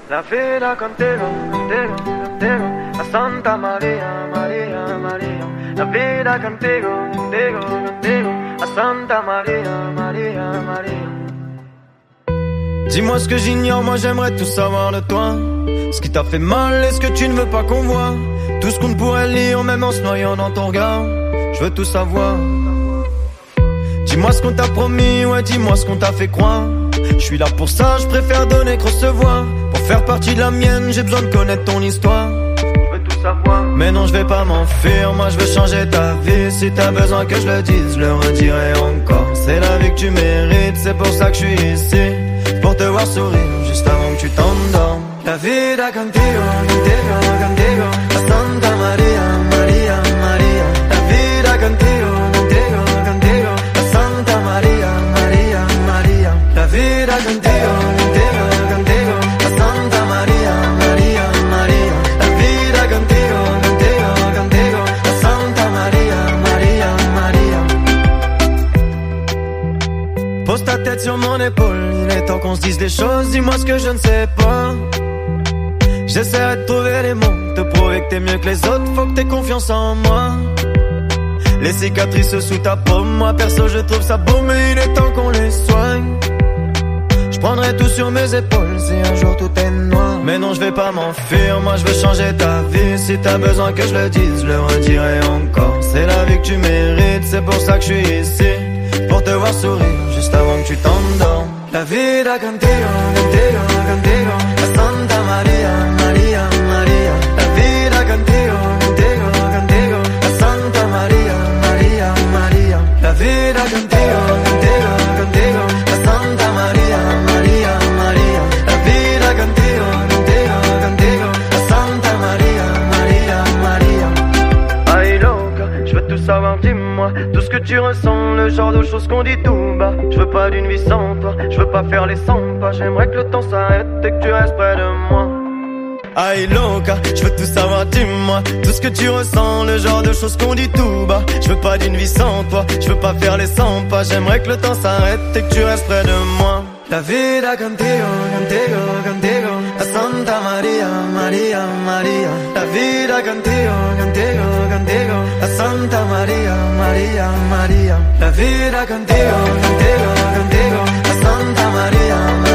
La vida contigo, contigo, contigo, a Santa María, María, María. La vida contigo, contigo, contigo, a Santa María, María, María. Dis-moi ce que j'ignore, moi j'aimerais tout savoir de toi. Ce qui t'a fait mal et ce que tu ne veux pas qu'on voit. Tout ce qu'on ne pourrait lire, même en se noyant dans ton regard. Je veux tout savoir. Dis-moi ce qu'on t'a promis, ouais dis-moi ce qu'on t'a fait croire. Je suis là pour ça, je préfère donner que recevoir. Pour faire partie de la mienne, j'ai besoin de connaître ton histoire. Je veux tout savoir. Mais non, je vais pas m'enfuir, moi je veux changer ta vie. Si t'as besoin que je le dise, je le redirai encore. C'est la vie que tu mérites, c'est pour ça que je suis ici. Pour te voir sourire, juste avant que tu t'endormes. La vida contigo, contigo, contigo, a Santa María, María, María. La vida contigo, contigo, contigo, a Santa María, María, María. La vida contigo, contigo, contigo, a Santa María, María, María. La vida contigo, contigo, contigo, a Santa María, María, María. Pose ta tête sur mon épaule, il est temps qu'on se dise des choses, dis-moi ce que je ne sais pas. J'essaierai de trouver les mots, te prouver que t'es mieux que les autres, faut que t'aies confiance en moi. Les cicatrices sous ta peau, moi perso je trouve ça beau, mais il est temps qu'on les soigne. Je prendrai tout sur mes épaules si un jour tout est noir. Mais non, je vais pas m'enfuir, moi je veux changer ta vie. Si t'as besoin que je le dise, je le redirai encore. C'est la vie que tu mérites, c'est pour ça que je suis ici. Pour te voir sourire, juste avant que tu t'endormes. La vida contigo, contigo, contigo, a Santa María, María, María. La vida contigo, contigo, contigo, a Santa María, María, María. La vida contigo, contigo, contigo, a Santa María, María, María. La vida contigo, contigo, contigo, a Santa María, María, María. Ay loca, je veux tout savoir, dis-moi tout ce que tu ressens, le genre de choses qu'on dit tout bas. Je veux pas d'une vie sans toi, je veux pas faire les 100 pas. J'aimerais que le temps s'arrête et que tu restes près de moi. Ay loca, je veux tout savoir, dis-moi tout ce que tu ressens, le genre de choses qu'on dit tout bas. Je veux pas d'une vie sans toi, je veux pas faire les 100 pas. J'aimerais que le temps s'arrête et que tu restes près de moi. La vida contigo, contigo, contigo, a Santa María, María, María. La vida contigo, contigo, contigo, a Santa María, María, María. La vida contigo, contigo, contigo, a Santa María, María.